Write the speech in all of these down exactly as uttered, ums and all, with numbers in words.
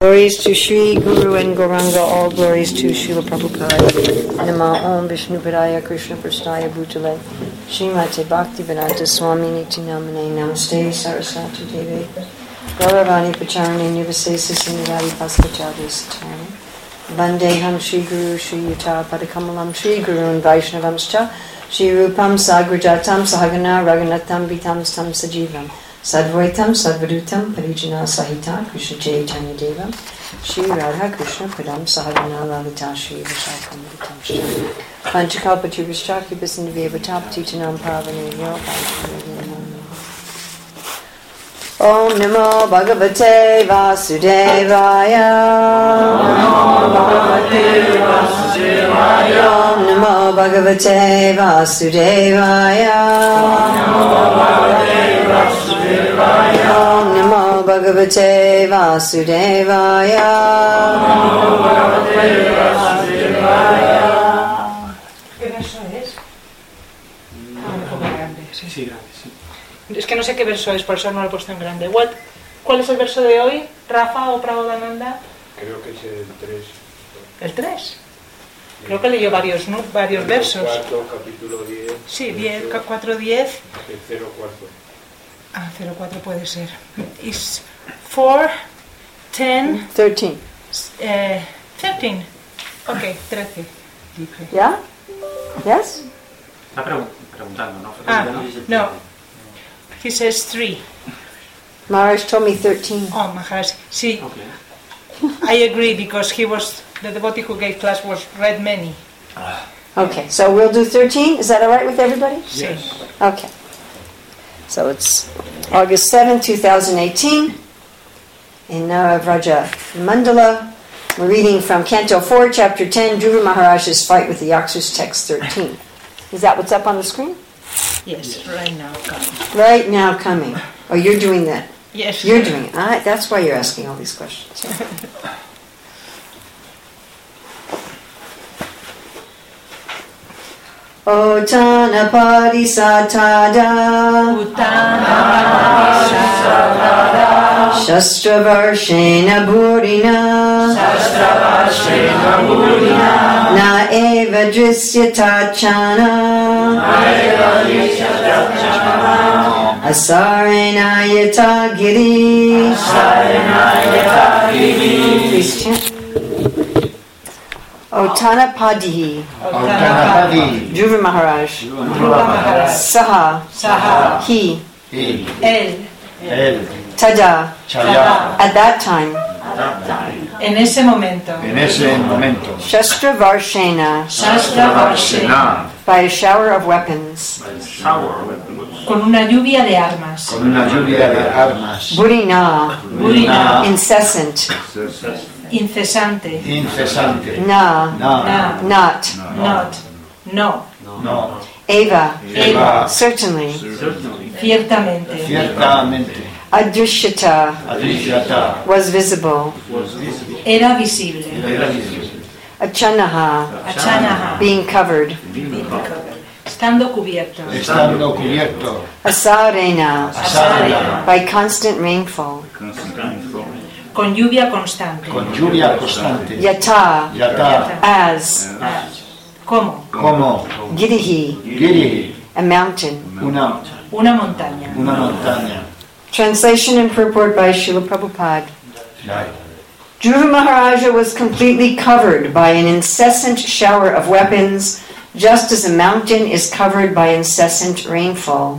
Glories to Shri Guru and Gauranga, all glories to Srila Prabhupada. Nama Om Vishnu Padaya Krishna Prasthaya Bhutale Srimate Bhakti Vedanta Swami Niti Namane Namaste Saraswati Devi Gauravani Pacharani Nivasesa Sindhari Paskachadi Satani Vandeham Shri Guru Shri Yuta Padakamalam Shri Guru and Vaishnavamscha Shri Rupam Sagrajatam Sahagana Raghunatam Vitam Stam Sajivam Sadvaitam Sadvadutam Parijana Sahita Krishna Chaitanya Devam Shri Radha Krishna Padam Sahagana Lalita Shri Vishakam Vitam Shri Panchakalpa Tubhishchaki Bisindhavya Titanam Pavane Om Namo Bhagavate Vasudevaya Om Namo Bhagavate Vasudevaya Om Namo Bhagavate Vasudevaya ¿Qué verso es? Ah, un poco grande, sí. Sí, grande, sí. Es que no sé qué verso es, por eso no lo he puesto en grande. What, ¿Cuál es el verso de hoy? ¿Rafa o Prabodhananda? Creo que es el tres. ¿El tres? Creo que leyó varios, ¿no? varios versos. cuatro, capítulo diez. Sí, diez, cuatro, diez. El cero cuatro. Ah, cero cuatro puede ser. Is four, ten, thirteen. Uh, thirteen. Ok, trece. Yeah? Yes? Está pregun- preguntando, ¿no? Ah, no. He says three. Maharaj told me thirteen. Oh, Maharaj. Sí, Okay. I agree because he was, the devotee who gave class was read many. Okay, so we'll do thirteen. Is that all right with everybody? Sí. Okay. So it's August seventh, twenty eighteen, in Naravraja Mandala. We're reading from Canto four, Chapter ten, Dhruva Maharaj's fight with the Yaksus, text thirteen. Is that what's up on the screen? Yes, right now. Come. Right now coming. Oh, you're doing that. Yes. You're doing it. Ah, that's why you're asking all these questions. Otana Padisatada Shastra Varshena Burina Na Eva Drisyatachana Asarena Yata Giri Please chant. Ottanapadi Ottanapadi Dhruva Maharaj Dhruva Maharaj. Saha Saha. He He Él. Él Tada Chaya At that time En ese momento. En ese momento Shastra Varshena Shastra Varshena. Sena by a shower of weapons Con una lluvia de armas. con una lluvia de armas Burina Burina. Incessant Incesante. incesante Na Na Na. Not Not. No. No Eva Eva Certainly Ciertamente. Ciertamente Adrishyata Adrishyata was visible Era visible. Era visible Achanaha Achanaha. being covered Estando cubierto. estando cubierto Asarena Asarena by constant rainfall Con lluvia constante. con lluvia constante Yata Yata as ¿Cómo? como Girihi Giri a mountain. una Una montaña. una montaña. Translation and purport by Srila Prabhupada. Dhruva Maharaja was completely covered by an incessant shower of weapons, just as a mountain is covered by incessant rainfall.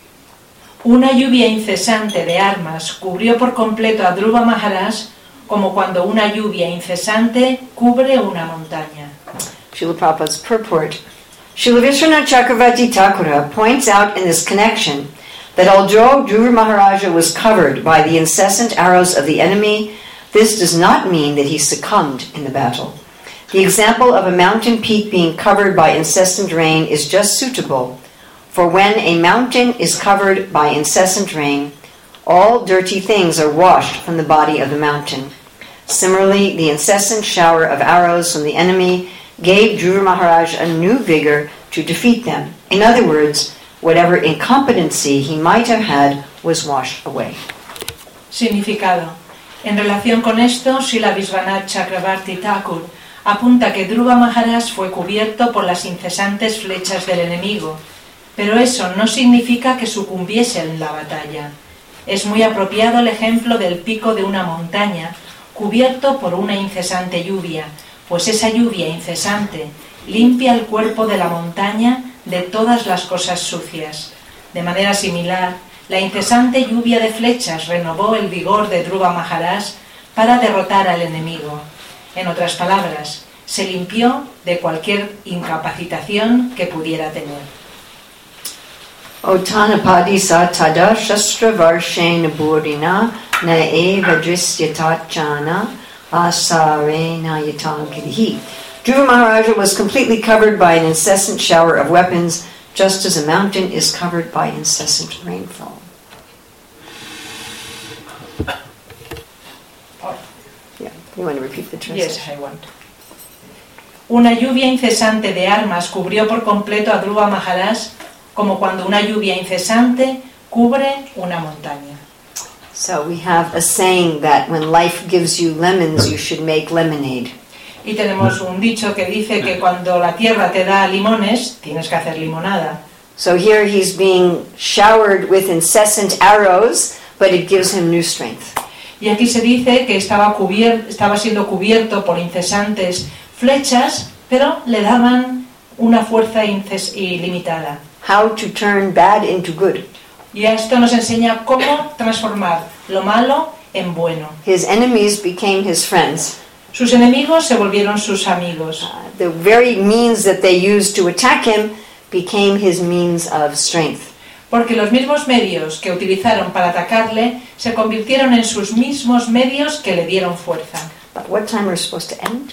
Una lluvia incesante de armas cubrió por completo a Dhruva Maharaj como cuando una lluvia incesante cubre una montaña. Srila Prabhupada's purport. Srila Vishwanath Chakravarti Thakura points out in this connection that although Dhruva Maharaja was covered by the incessant arrows of the enemy, this does not mean that he succumbed in the battle. The example of a mountain peak being covered by incessant rain is just suitable, for when a mountain is covered by incessant rain, all dirty things are washed from the body of the mountain. Similarly, the incessant shower of arrows from the enemy gave Dhruva Maharaj a new vigor to defeat them. In other words, whatever incompetency he might have had was washed away. Significado. En relación con esto, Srila Vishwanath Chakravarti Thakur apunta que Dhruva Maharaj fue cubierto por las incesantes flechas del enemigo, pero eso no significa que sucumbiese en la batalla. Es muy apropiado el ejemplo del pico de una montaña cubierto por una incesante lluvia, pues esa lluvia incesante limpia el cuerpo de la montaña de todas las cosas sucias. De manera similar, la incesante lluvia de flechas renovó el vigor de Dhruva Maharaj para derrotar al enemigo. En otras palabras, se limpió de cualquier incapacitación que pudiera tener. Otanapadi sa tada shastra varshena burina na eva dristyatachana asarena yatankirihi. Dhruva Maharaja was completely covered by an incessant shower of weapons, just as a mountain is covered by incessant rainfall. Yeah, you want to repeat the translation? Yes, I want. Una lluvia incesante de armas cubrió por completo a Dhruva Maharaj, como cuando una lluvia incesante cubre una montaña. So we have a saying that when life gives you lemons, you should make lemonade. Y tenemos un dicho que dice que cuando la tierra te da limones, tienes que hacer limonada. So here he's being showered with incessant arrows, but it gives him new strength. Y aquí se dice que estaba, cubier- estaba siendo cubierto por incesantes flechas, pero le daban una fuerza inces- ilimitada. How to turn bad into good. Y esto nos enseña cómo transformar lo malo en bueno. His enemies became his friends. Sus enemigos se volvieron sus amigos. Uh, the very means that they used to attack him became his means of strength. Porque los mismos medios que utilizaron para atacarle se convirtieron en sus mismos medios que le dieron fuerza. But what time are we supposed to end?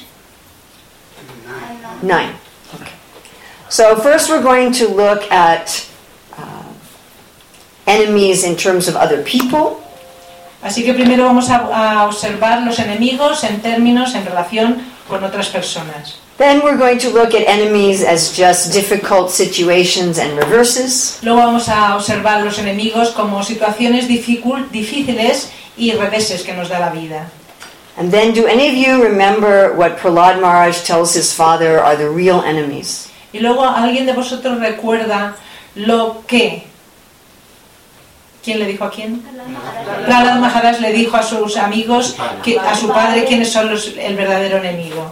Nine. Okay. So first we're going to look at uh, enemies in terms of other people. Así que primero vamos a, a observar los enemigos en términos en relación con otras personas. Then we're going to look at enemies as just difficult situations and reverses. Luego vamos a observar los enemigos como situaciones dificul- difíciles y reveses que nos da la vida. And then do any of you remember what Prahlad Maharaj tells his father are the real enemies? Y luego alguien de vosotros recuerda lo que... ¿Quién le dijo a quién? Prahlad Maharaj le dijo a sus amigos, que, a su padre, quiénes son los, el verdadero enemigo.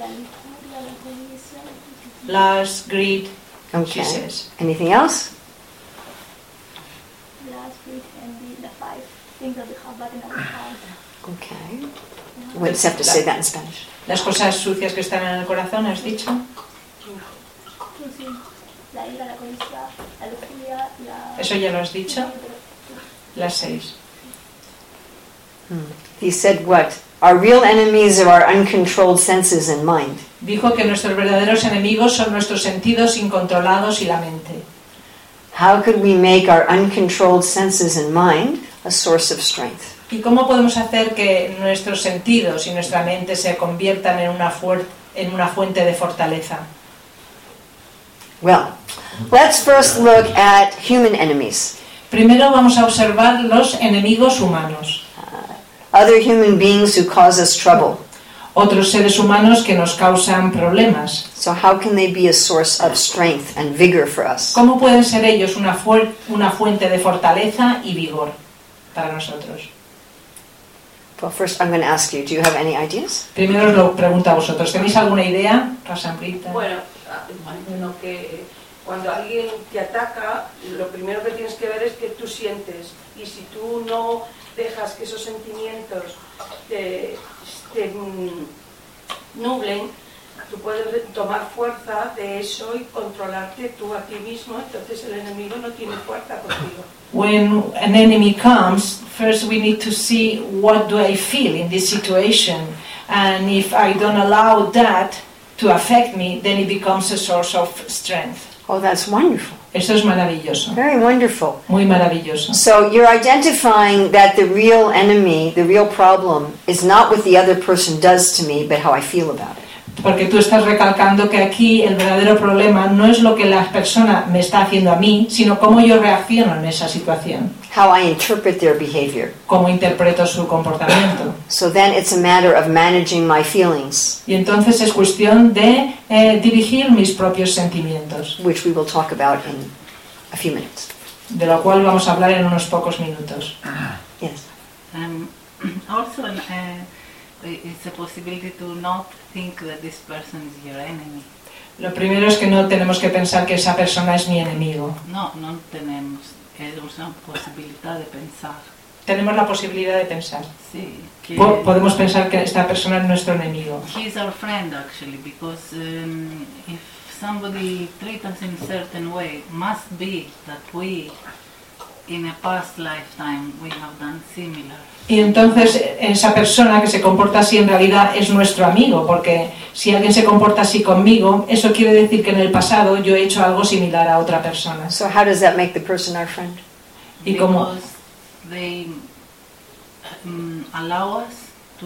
Lust, greed, Okay. she says. Anything else? Last week and the, the five things that we have bad in our heart. Okay. We just have to say that in Spanish. Las cosas sucias que están en el corazón, ¿has dicho? Sí, la ira, la codicia, la lujuria, la... Eso ya lo has dicho. Las seis. Hmm. He said what? Our real enemies are our uncontrolled senses and mind. Dijo que nuestros verdaderos enemigos son nuestros sentidos incontrolados y la mente. How could we make our uncontrolled senses and mind a source of strength? ¿Y cómo podemos hacer que nuestros sentidos y nuestra mente se conviertan en una, fuer- en una fuente de fortaleza? Well, let's first look at human enemies. Primero vamos a observar los enemigos humanos, Other human beings who cause us trouble. otros seres humanos que nos causan problemas. So how can they be a source of strength and vigor for us? ¿Cómo pueden ser ellos una, fuer- una fuente de fortaleza y vigor para nosotros? Well, first I'm going to ask you, do you have any ideas? Primero os lo pregunto a vosotros. ¿Tenéis alguna idea, Rasamrita? Bueno, bueno, que cuando alguien te ataca, lo primero que tienes que ver es que tú sientes. Y si tú no dejas que esos sentimientos te, te mm, nublen, tú puedes tomar fuerza de eso y controlarte tú a ti mismo. Entonces el enemigo no tiene fuerza contigo. When an enemy comes, first we need to see what do I feel in this situation. And if I don't allow that to affect me, then it becomes a source of strength. Oh, that's wonderful. Eso es maravilloso, Very wonderful. muy maravilloso. So you're identifying that the real enemy, the real problem, is not what the other person does to me, but how I feel about it. Porque tú estás recalcando que aquí el verdadero problema no es lo que la persona me está haciendo a mí, sino cómo yo reacciono en esa situación, how I interpret their behavior. cómo interpreto su comportamiento. So then it's a matter of managing my feelings, Y entonces es cuestión de eh, dirigir mis propios sentimientos, which we will talk about in a few minutes. de lo cual vamos a hablar en unos pocos minutos. Yes. Um, also, uh, it's a possibility to not think that this person is your enemy. Lo primero es que no tenemos que pensar que esa persona es mi enemigo. No, no tenemos. Es una posibilidad de pensar. Tenemos la posibilidad de pensar. Sí, que Po- Podemos pensar que esta persona es nuestro enemigo. he's our friend actually, because um, if somebody treats us in a certain way, must be that we, in a past lifetime, we have done similar. Y entonces esa persona que se comporta así en realidad es nuestro amigo, porque si alguien se comporta así conmigo, eso quiere decir que en el pasado yo he hecho algo similar a otra persona. So how does that make the person our friend? Y como Because they um, allow us to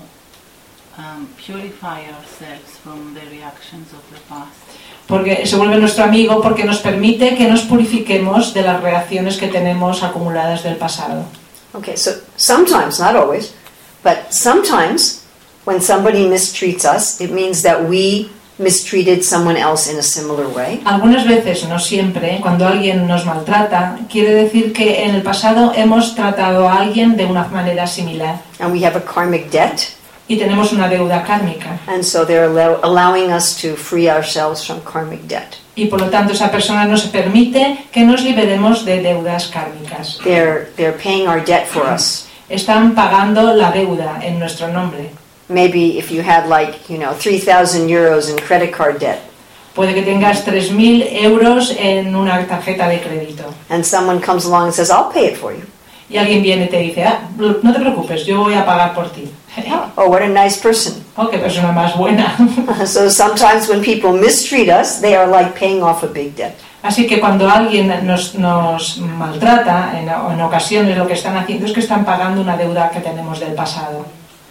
um, purify ourselves from the reactions of the past. porque se vuelve nuestro amigo porque nos permite que nos purifiquemos de las reacciones que tenemos acumuladas del pasado. Okay, so sometimes, not always, but sometimes when somebody mistreats us, it means that we mistreated someone else in a similar way. Algunas veces, no siempre, cuando alguien nos maltrata, quiere decir que en el pasado hemos tratado a alguien de una manera similar And we have a karmic debt, y tenemos una deuda kármica. and so they're allow- allowing us to free ourselves from karmic debt. Y por lo tanto esa persona nos permite que nos liberemos de deudas kármicas. They're, they're paying our debt for us. Están pagando la deuda en nuestro nombre. Maybe if you had like, you know, three thousand euros in credit card debt, Puede que tengas tres mil euros en una tarjeta de crédito. and someone comes along and says, I'll pay it for you. Y alguien viene y te dice, ah, no te preocupes, yo voy a pagar por ti. Oh, what a nice person. Oh, qué persona más buena. So sometimes when people mistreat us, they are like paying off a big debt. Así que cuando alguien nos, nos maltrata, en, en ocasiones lo que están haciendo es que están pagando una deuda que tenemos del pasado.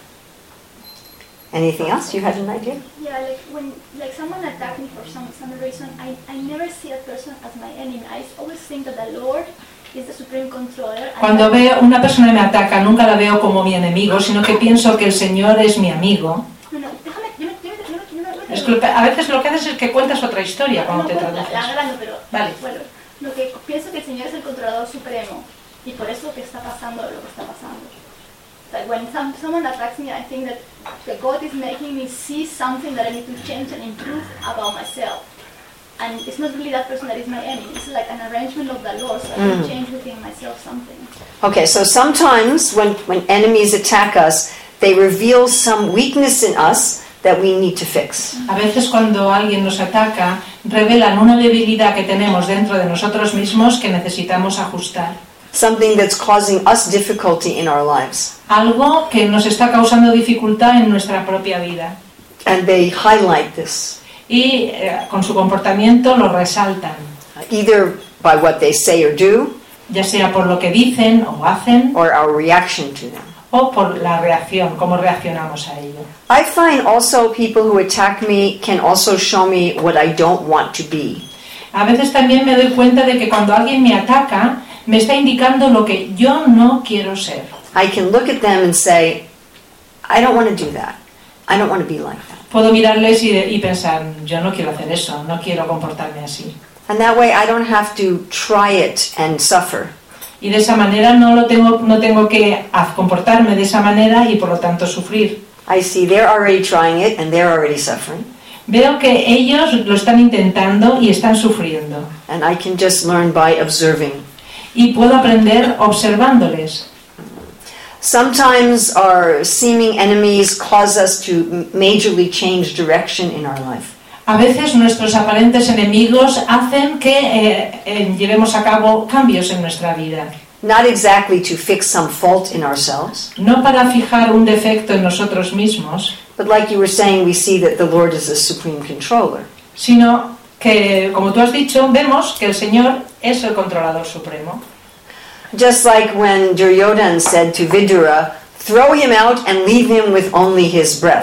Anything else? You had an idea? Yeah, like when like someone attacked me for some some reason, I, I never see that person as my enemy. I always think that the Lord is the supreme controller. and Cuando that- veo una persona que me ataca, nunca la veo como mi enemigo, sino que pienso que el Señor es mi amigo. No, no, déjame, yo me, yo me, yo me, yo me- yo me- Es que a veces lo que haces es que cuentas otra historia cuando no, te bueno, la, traduces. la grande, pero Vale. bueno, lo que pienso que el Señor es el controlador supremo y por eso que está pasando lo que está pasando. Like when some, someone attacks me, I think that the God is making me see something that I need to change and improve about myself. And it's not really that person that is my enemy. It's like an arrangement of the Lord, so I can Mm. change within myself something. Okay, so sometimes when, when enemies attack us, they reveal some weakness in us that we need to fix. A veces cuando alguien nos ataca, revelan una debilidad que tenemos dentro de nosotros mismos que necesitamos ajustar. Something that's causing us difficulty in our lives. Algo que nos está causando dificultad en nuestra propia vida. And they highlight this, Y eh, con su comportamiento lo resaltan, either by what they say or do, ya sea por lo que dicen o hacen or our reaction to them. o por la reacción, cómo reaccionamos a ello. I find also people who attack me can also show me what I don't want to be. A veces también me doy cuenta de que cuando alguien me ataca, me está indicando lo que yo no quiero ser. I can look at them and say, I don't want to do that. I don't want to be like that. Puedo mirarles y, y pensar, yo no quiero hacer eso, no quiero comportarme así. And that way I don't have to try it and suffer. Y de esa manera no, lo tengo, no tengo que haz- comportarme de esa manera y por lo tanto sufrir. I see they're already trying it and they're already suffering. Veo que ellos lo están intentando y están sufriendo. And I can just learn by observing. Y puedo aprender observándoles. Sometimes our seeming enemies cause us to m- majorly change direction in our life. A veces nuestros aparentes enemigos hacen que eh, eh, llevemos a cabo cambios en nuestra vida. Not exactly to fix some fault in ourselves, No para fijar un defecto en nosotros mismos, but like you were saying, we see that the Lord is the supreme controller. sino que, como tú has dicho, vemos que el Señor es el controlador supremo. Just like when Duryodhana said to Vidura, throw him out and leave him with only his breath.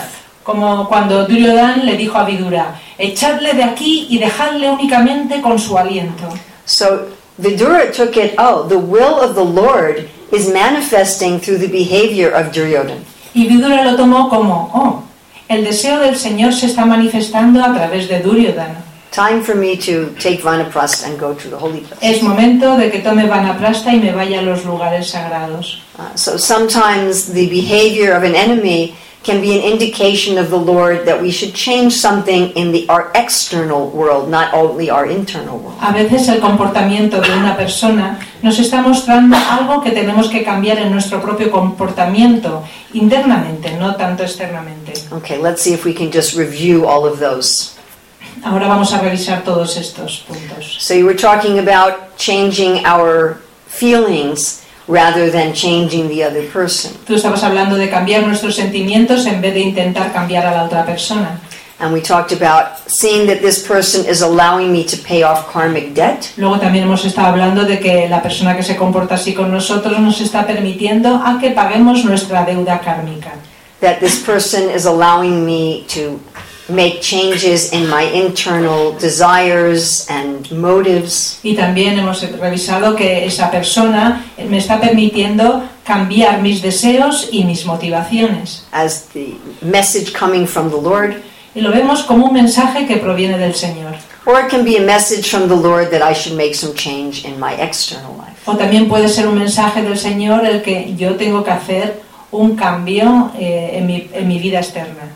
Como cuando Duryodhana le dijo a Vidura, echadle de aquí y dejadle únicamente con su aliento. So Vidura took it, oh, the will of the Lord is manifesting through the behavior of Duryodhana. Y Vidura lo tomó como, oh, el deseo del Señor se está manifestando a través de Duryodhana. Time for me to take Vanaprastha and go to the holy place. Es momento de que tome Vanaprastha y me vaya a los lugares sagrados. Uh, so sometimes the behavior of an enemy can be an indication of the Lord that we should change something in the our external world, not only our internal world. A veces el comportamiento de una persona nos está mostrando algo que tenemos que cambiar en nuestro propio comportamiento internamente, no tanto externamente. Okay, let's see if we can just review all of those. Ahora vamos a revisar todos estos puntos. So you were talking about changing our feelings rather than changing the other person. Tú estabas hablando de cambiar nuestros sentimientos en vez de intentar cambiar a la otra persona. And we talked about seeing that this person is allowing me to pay off karmic debt. Luego también hemos estado hablando de que la persona que se comporta así con nosotros nos está permitiendo a que paguemos nuestra deuda kármica. That this person is allowing me to make changes in my internal desires and motives. Y también hemos revisado que esa persona me está permitiendo cambiar mis deseos y mis motivaciones. As the message coming from the Lord. Y lo vemos como un mensaje que proviene del Señor. Or it can be a message from the Lord that I should make some change in my external life. O también puede ser un mensaje del Señor el que yo tengo que hacer un cambio eh, en, mi, en mi vida externa.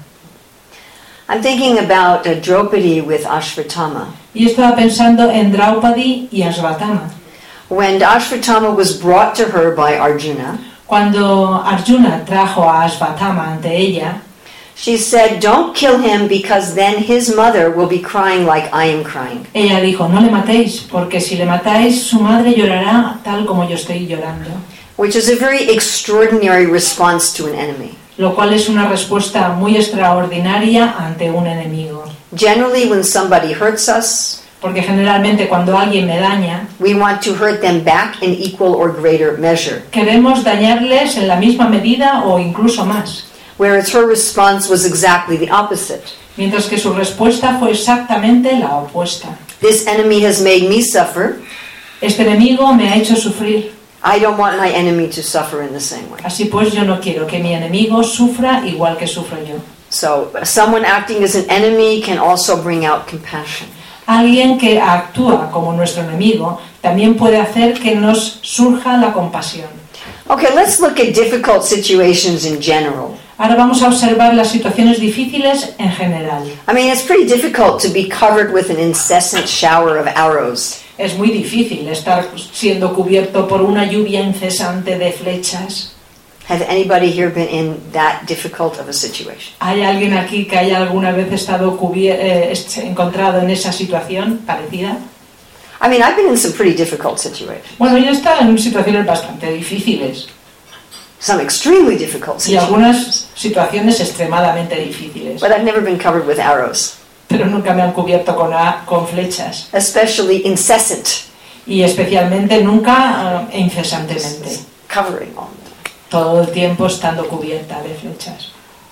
I'm thinking about uh, Draupadi with Ashvatthama. Y estaba pensando en Draupadi y Ashvatthama. When Ashvatthama was brought to her by Arjuna, cuando Arjuna trajo a Ashvatthama ante ella, she said, "Don't kill him because then his mother will be crying like I am crying." Ella dijo, no le matéis, porque si le matáis, su madre llorará tal como yo estoy llorando. Which is a very extraordinary response to an enemy. Lo cual es una respuesta muy extraordinaria ante un enemigo. Generally, when somebody hurts us, porque generalmente cuando alguien me daña, we want to hurt them back in equal or greater measure. Queremos dañarles en la misma medida o incluso más. Whereas her response was exactly the opposite. Mientras que su respuesta fue exactamente la opuesta. This enemy has made me suffer. Este enemigo me ha hecho sufrir. I don't want my enemy to suffer in the same way. Así pues, yo no quiero que mi enemigo sufra igual que sufro yo. So, someone acting as an enemy can also bring out compassion. Alguien que actúa como nuestro enemigo también puede hacer que nos surja la compasión. Okay, let's look at difficult situations in general. Ahora vamos a observar las situaciones difíciles en general. I mean, it's pretty difficult to be covered with an incessant shower of arrows. Es muy difícil estar siendo cubierto por una lluvia incesante de flechas. Has anybody here been in that difficult of a situation? ¿Hay alguien aquí que haya alguna vez estado cubier- eh, encontrado en esa situación parecida? I mean, I've been in some pretty difficult situations. Bueno, yo he estado en situaciones bastante difíciles. Some extremely difficult Y situations. algunas situaciones extremadamente difíciles. But I've never been covered with arrows. Pero nunca me han cubierto con, a, con flechas. Especially incessant. Y especialmente nunca uh, incesantemente. Covering all the time. Todo el tiempo estando cubierta de flechas.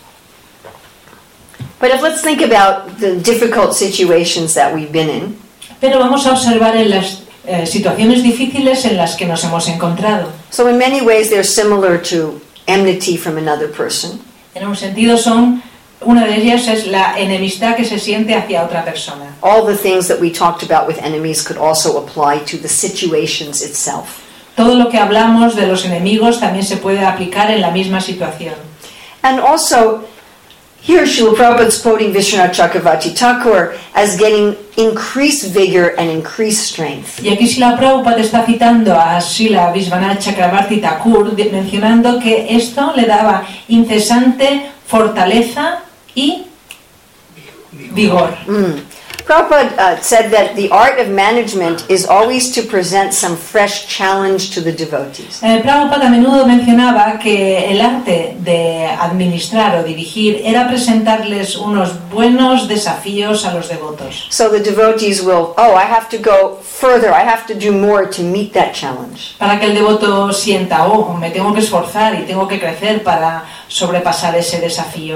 But if let's think about the difficult situations that we've been in. Pero vamos a observar en las eh, situaciones difíciles en las que nos hemos encontrado. So in many ways they're similar to enmity from another person. En un sentido son, una de ellas es la enemistad que se siente hacia otra persona. All the things that we talked about with enemies could also apply to the situations itself. Todo lo que hablamos de los enemigos también se puede aplicar en la misma situación. And also, here Srila Prabhupada is quoting Vishwanath Chakravarti Thakur as getting increased vigor and increased strength. Y aquí Srila Prabhupada está citando a Srila Vishwanath Chakravarti Thakur mencionando que esto le daba incesante fortaleza y vigor. Mm. Prabhupada uh, said that the art of management is always to present some fresh challenge to the devotees. Eh, Prabhupada a menudo mencionaba que el arte de administrar o dirigir era presentarles unos buenos desafíos a los devotos. So the devotees will, oh, I have to go further, I have to do more to meet that challenge. Para que el devoto sienta, oh, me tengo que esforzar y tengo que crecer para sobrepasar ese desafío.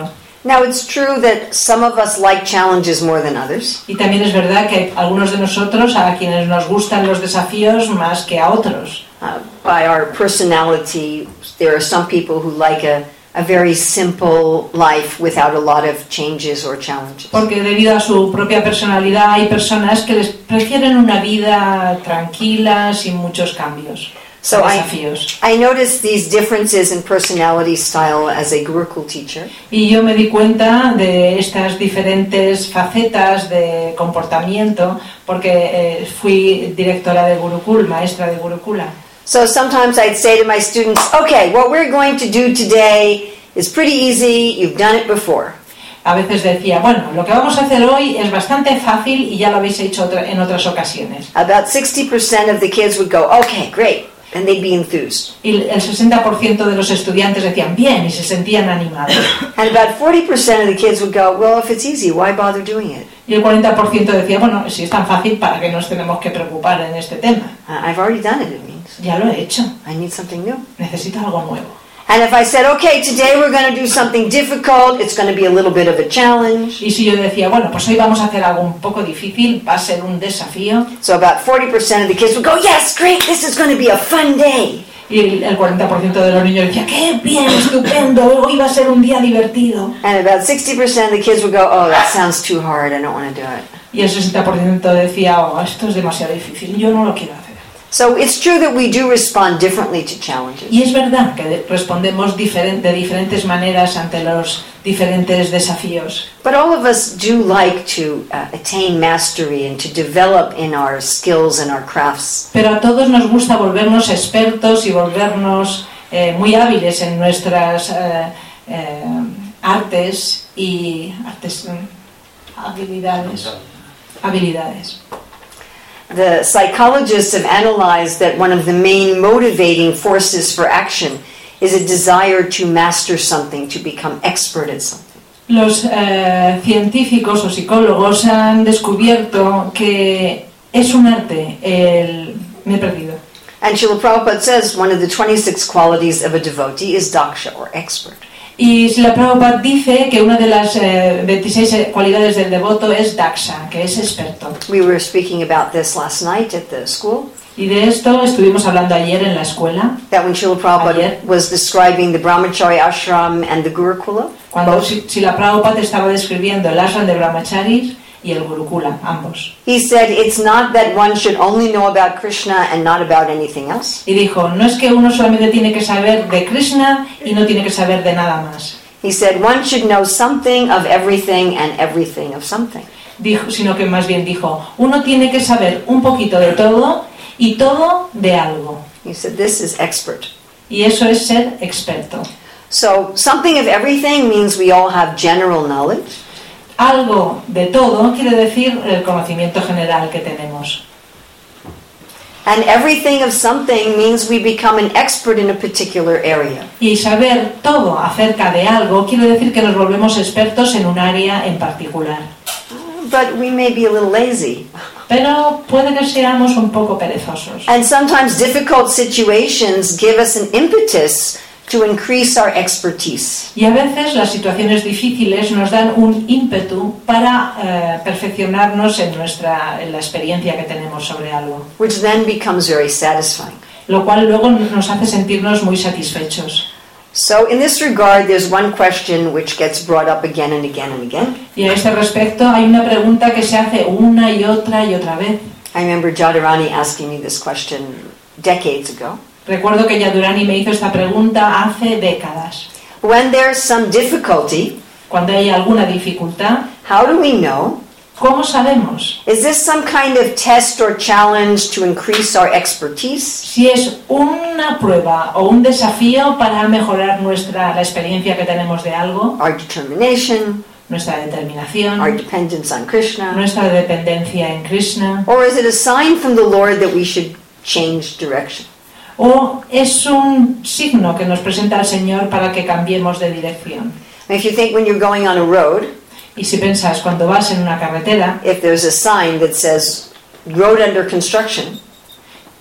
Now, it's true that some of us like challenges more than others. Y también es verdad que hay algunos de nosotros a quienes nos gustan los desafíos más que a otros. Uh, by our personality, there are some people who like a, a very simple life without a lot of changes or challenges. Porque debido a su propia personalidad hay personas que les prefieren una vida tranquila, sin muchos cambios, So sin I, desafíos. I noticed these differences in personality style as a Gurukul teacher. Y yo me di cuenta de estas diferentes facetas de comportamiento porque eh, fui directora de Gurukul, maestra de Gurukula. So sometimes I'd say to my students, okay, what we're going to do today is pretty easy, you've done it before. A veces decía, bueno, lo que vamos a hacer hoy es bastante fácil y ya lo habéis hecho otra, en otras ocasiones. About sixty percent of the kids would go, okay, great, and they'd be enthused. Y el sesenta por ciento de los estudiantes decían, bien, y se sentían animados. And about forty percent of the kids would go, well, if it's easy, why bother doing it? Y el cuarenta por ciento decía, bueno, si es tan fácil, ¿para qué nos tenemos que preocupar en este tema? Uh, I've already done it, it means. Ya lo he hecho, I need something new. necesito algo nuevo. And if I said, okay, today we're going to do something difficult, it's going to be a little bit of a challenge. Y si yo decía, bueno, pues hoy vamos a hacer algo un poco difícil, va a ser un desafío, So about forty percent of the kids would go, yes, great, this is going to be a fun day. y el cuarenta por ciento de los niños decía, qué bien, estupendo, hoy va a ser un día divertido. And about sixty percent of the kids would go, oh, that sounds too hard, I don't want to do it. Y el sesenta por ciento decía, oh, esto es demasiado difícil, yo no lo quiero hacer. So it's true that we do respond differently to challenges. Y es verdad que respondemos diferen- de diferentes maneras ante los diferentes desafíos. But all of us do like to uh, attain mastery and to develop in our skills and our crafts. Pero a todos nos gusta volvernos expertos y volvernos eh, muy hábiles en nuestras eh, eh, artes y artes, eh, habilidades. habilidades. The psychologists have analyzed that one of the main motivating forces for action is a desire to master something, to become expert at something. Los eh, científicos o psicólogos han descubierto que es un arte el... me he perdido. And Srila Prabhupada says one of the twenty-six qualities of a devotee is daksha, or expert. Y Srila Prabhupada dice que una de las eh, veintiséis cualidades del devoto es daksha, que es experto. We were speaking about this last night at the school, Y de esto estuvimos hablando ayer en la escuela, that when Srila Prabhupada Ayer. was describing the Brahmachari ashram and the Gurukula, cuando Srila Prabhupada estaba describiendo el ashram de brahmacharis y el Gurukula, ambos. he said it's not that one should only know about Krishna and not about anything else. Y dijo, no es que uno solamente tiene que saber de Krishna y no tiene que saber de nada más. He said one should know something of everything and everything of something. Dijo, sino que más bien dijo, uno tiene que saber un poquito de todo y todo de algo. He said this is expert. Y eso es ser experto. So something of everything means we all have general knowledge. Algo de todo quiere decir el conocimiento general que tenemos. And everything of something means we become an expert in a particular area. Y saber todo acerca de algo quiere decir que nos volvemos expertos en un área en particular. But we may be a little lazy. Pero puede que seamos un poco perezosos. And sometimes difficult situations give us an impetus to increase our expertise. Y a veces las situaciones difíciles nos dan un ímpetu para eh, perfeccionarnos en, nuestra, en la experiencia que tenemos sobre algo. Which then becomes very satisfying. Lo cual luego nos hace sentirnos muy satisfechos. So in this regard, there's one question which gets brought up again and again and again. Y a este respecto hay una pregunta que se hace una y otra y otra vez. I remember Jadharani asking me this question decades ago. Recuerdo que Yadurani me hizo esta pregunta hace décadas. When there's some difficulty, Cuando hay alguna dificultad, how do we know? ¿cómo sabemos Is this some kind of test or challenge to increase our expertise? si es una prueba o un desafío para mejorar nuestra, la experiencia que tenemos de algo, Our determination, nuestra determinación, our dependence on Krishna? nuestra dependencia en Krishna? Or is it a sign from the Lord that we should change direction? ¿O es un signo que nos presenta el Señor para que cambiemos de dirección? If you think when you're going on a road, Y si piensas, cuando vas en una carretera, if there's a sign that says road under construction,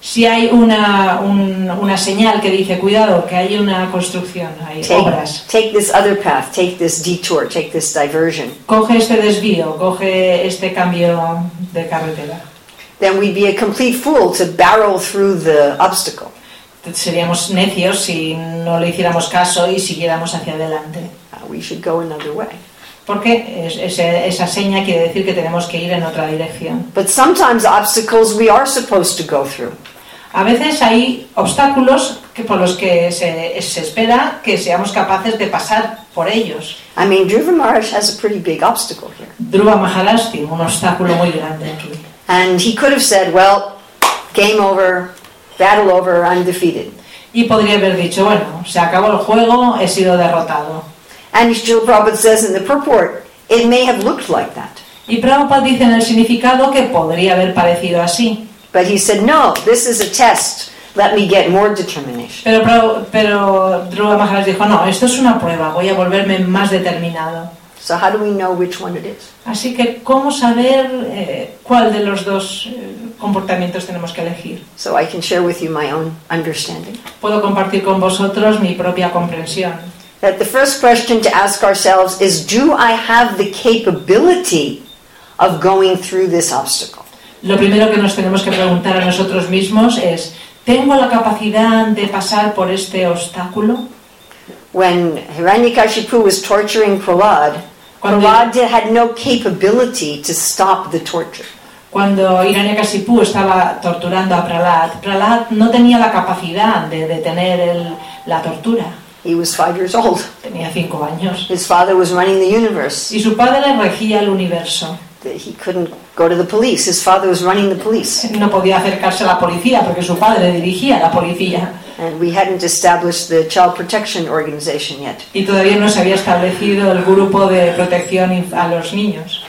Si hay una, un- una señal que dice, cuidado, que hay una construcción, hay Take, obras, take this other path, take this detour, take this diversion. coge este desvío, coge este cambio de carretera. Then we'd be a complete fool to barrel through the obstacle. Seríamos necios si no le hiciéramos caso y siguiéramos hacia adelante. Uh, we should go another way. Porque es- ese- esa seña quiere decir que tenemos que ir en otra dirección. But sometimes obstacles we are supposed to go through. A veces hay obstáculos que por los que se, se espera que seamos capaces de pasar por ellos. I mean, Dhruva Maharaj has a pretty big obstacle here. Dhruva Maharaj tiene un obstáculo muy grande aquí. And he could have said, well, game over, battle over, I'm defeated. Y podría haber dicho, bueno, se acabó el juego, he sido derrotado. And Srila Prabhupada says in the purport, it may have looked like that. Y Prabhupada dice en el significado que podría haber parecido así. But he said, no, this is a test. Let me get more determination. Pero, Prabhu- pero Dhruva Maharaj dijo, no, esto es una prueba, voy a volverme más determinado. So how do we know which one it is? Así que, ¿cómo saber eh, cuál de los dos eh, comportamientos tenemos que elegir? So I can share with you my own understanding. Puedo compartir con vosotros mi propia comprensión. That the first question to ask ourselves is, do I have the capability of going through this obstacle? Lo primero que nos tenemos que preguntar a nosotros mismos es, ¿tengo la capacidad de pasar por este obstáculo? When Hiranyakashipu was torturing Prahlad, Cuando- Prahlad did- had no capability to stop the torture. Cuando Hiranyakashipu estaba torturando a Prahlad, Prahlad no tenía la capacidad de detener el- la tortura. He was five years old. Tenía cinco años. His father was running the universe. Y su padre regía el universo. He couldn't go to the police. His father was running the police. No podía acercarse a la policía porque su padre dirigía la policía. And we hadn't established the Child Protection Organization yet. Y todavía no se había establecido el grupo de protección inf- a los niños.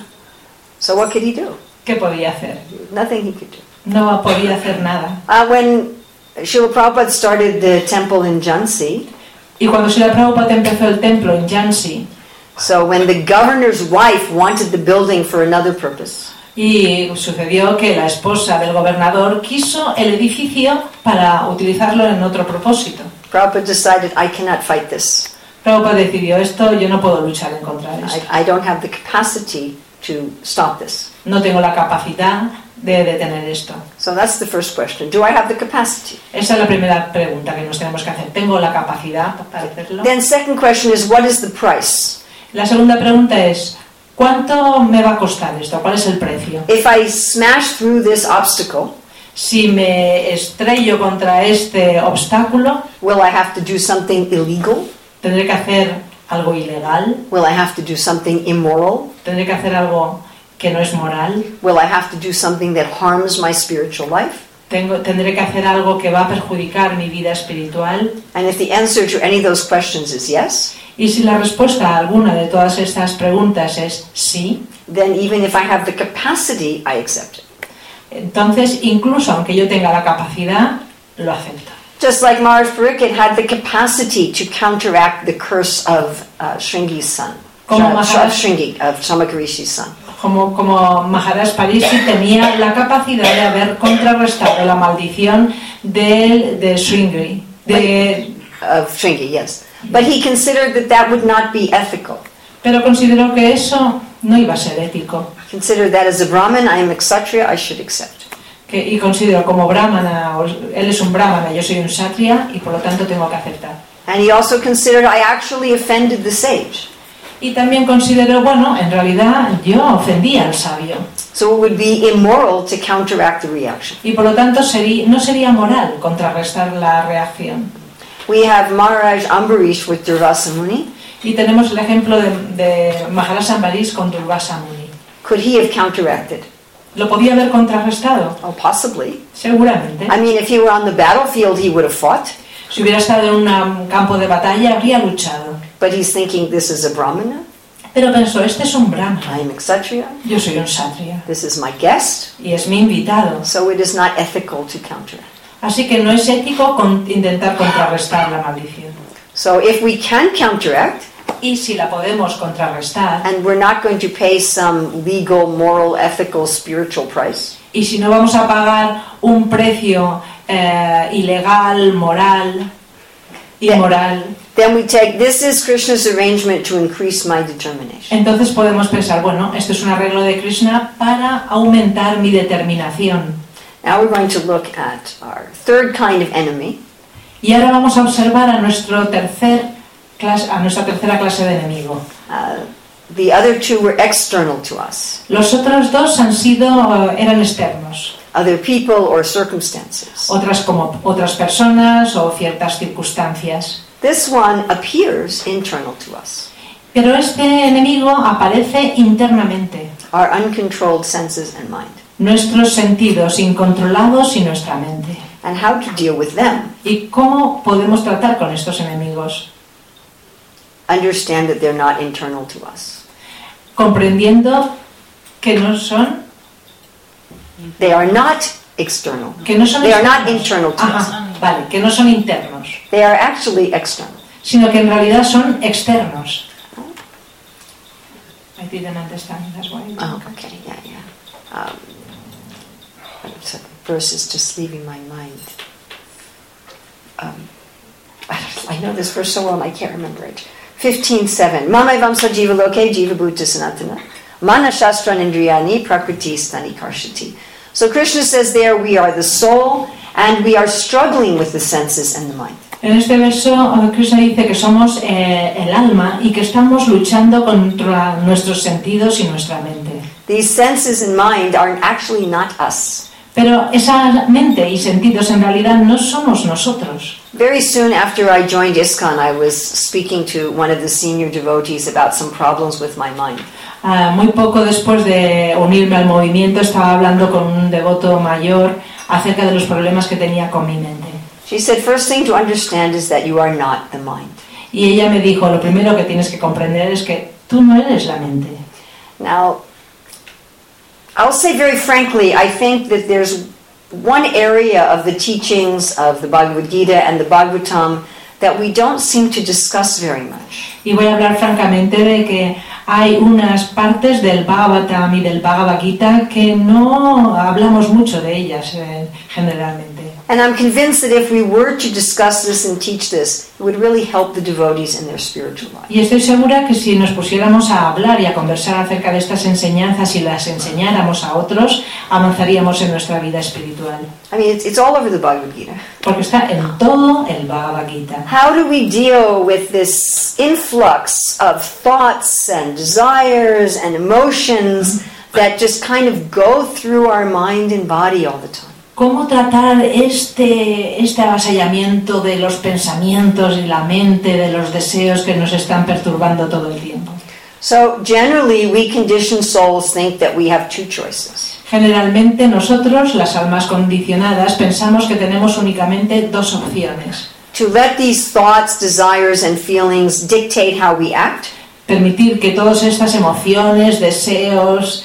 So what could he do? ¿Qué podía hacer? Nothing he could do. No podía hacer nada. Uh, when Srila Prabhupada started the temple in Jhansi, Y cuando Srila Prabhupada empezó el templo en Jhansi, so when the governor's wife wanted the building for another purpose, y sucedió que la esposa del gobernador quiso el edificio para utilizarlo en otro propósito. Prabhupada decided, I cannot fight this. Prabhupada decidió esto, yo no puedo luchar en contra de esto. I, I don't have the capacity to stop this. No tengo la capacidad de detener esto. So that's the first question. Do I have the capacity? Esa es la primera pregunta que nos tenemos que hacer. ¿Tengo la capacidad para hacerlo? Then second question is, what is the price? La segunda pregunta es, ¿cuánto me va a costar esto? ¿Cuál es el precio? If I smash through this obstacle, Si me estrello contra este obstáculo, will I have to do something illegal? ¿tendré que hacer algo ilegal? Will I have to do something immoral? ¿Tendré que hacer algo que no es moral? Will I have to do something that harms my spiritual life? Tengo, ¿Tendré que hacer algo que va a perjudicar mi vida espiritual? And if the answer to any of those questions is yes, Y si la respuesta a alguna de todas estas preguntas es sí, then even if I have the capacity, I accept it. entonces incluso aunque yo tenga la capacidad, lo acepto. Just like Maharaj Pariksit had the capacity to counteract the curse of uh, Shringi's son, Como of Maharaj- Shringi, of Samakrishi's son. Como, como Maharaj Pariksit tenía la capacidad de haber contrarrestado la maldición del, de Shringi, de, Of Shringi, yes. But he considered that that would not be ethical. pero consideró que eso no iba a ser ético. Considered that as a Brahmin, I am a Kshatriya, I should accept. Que, y considero como brahmana, o- él es un brahmana, yo soy un kshatriya y por lo tanto tengo que aceptar. And he also considered I actually offended the sage. Y también considero, bueno, en realidad yo ofendí al sabio So it would be immoral to counteract the reaction. y por lo tanto sería, no sería moral contrarrestar la reacción. We have Maharaj Ambarish with Durvasa Muni. Y tenemos el ejemplo de, de Maharaj Ambarish con Durvasa Muni. Could he have counteracted? ¿Lo podía haber contrarrestado? Oh, possibly. Seguramente. I mean, if he were on the battlefield, he would have fought. Si hubiera estado en un campo de batalla, habría luchado. But he's thinking, this is a Brahmana, Pero pensó, este es un brahmana, I am a Kshatriya, yo soy un kshatriya this is my guest, y es mi invitado. so it is not ethical to counteract. Así que no es ético con- intentar contrarrestar la maldición. So if we can counteract, Y si la podemos contrarrestar, and we're not going to pay some legal, moral, ethical, spiritual price, Y si no vamos a pagar un precio eh, ilegal, moral, inmoral, then we take, this is Krishna's arrangement to increase my determination. entonces podemos pensar, bueno, esto es un arreglo de Krishna para aumentar mi determinación. Now we're going to look at our third kind of enemy, Y ahora vamos a observar a, nuestro tercer clase, a nuestra tercera clase de enemigo. uh, the other two were external to us, Los otros dos han sido, eh, eran externos. other people or circumstances. Otras como otras personas o ciertas circunstancias. This one appears internal to us, Pero este enemigo aparece internamente. our uncontrolled senses and mind. Nuestros sentidos incontrolados y nuestra mente. And how to deal with them. ¿Y cómo podemos tratar con estos enemigos? Understand that they're not internal to us. Comprendiendo que no son, They are not external. que no son They are externos. not internal to us. Ajá, vale, que no son internos, They are actually external. sino que en realidad son externos. I didn't understand, that's why. Oh, okay, yeah, yeah. Um, so the verse is just leaving my mind. Um, I know this verse so well and I can't remember it. fifteen seven. Mama vamsa jiva loke jiva bhuta sanatana. Mana shastran indriyani prakriti stani karshati. So Krishna says there we are the soul and we are struggling with the senses and the mind. En este verso, eh, Krishna dice que somos eh, el alma y que estamos luchando contra nuestros sentidos y nuestra mente. These senses and mind are actually not us. Pero esa mente y sentidos en realidad no somos nosotros. Very soon after I joined ISKCON, I was speaking to one of the senior devotees about some problems with my mind. Uh, muy poco después de unirme al movimiento estaba hablando con un devoto mayor acerca de los problemas que tenía con mi mente. She said, first thing to understand is that you are not the mind. Y ella me dijo, lo primero que tienes que comprender es que tú no eres la mente. Now, I'll say very frankly, I think that there's one area of the teachings of the Bhagavad Gita and the Bhagavatam that we don't seem to discuss very much. Y voy a hablar francamente de que hay unas partes del Bhagavatam y del Bhagavad Gita que no hablamos mucho de ellas eh, generalmente. And I'm convinced that if we were to discuss this and teach this, it would really help the devotees in their spiritual life. Y estoy segura que si nos pusiéramos a hablar y a conversar acerca de estas enseñanzas y las enseñáramos a otros, avanzaríamos en nuestra vida espiritual. I mean, it's, it's all over the Bhagavad Gita. Porque está en todo el Bhagavad Gita. How do we deal with this influx of thoughts and desires and emotions that just kind of go through our mind and body all the time? ¿Cómo tratar este, este avasallamiento de los pensamientos y la mente, de los deseos que nos están perturbando todo el tiempo? So generally we conditioned souls think that we have two choices. Generalmente nosotros, las almas condicionadas, pensamos que tenemos únicamente dos opciones. To let these thoughts, desires and feelings dictate how we act, Permitir que todas estas emociones, deseos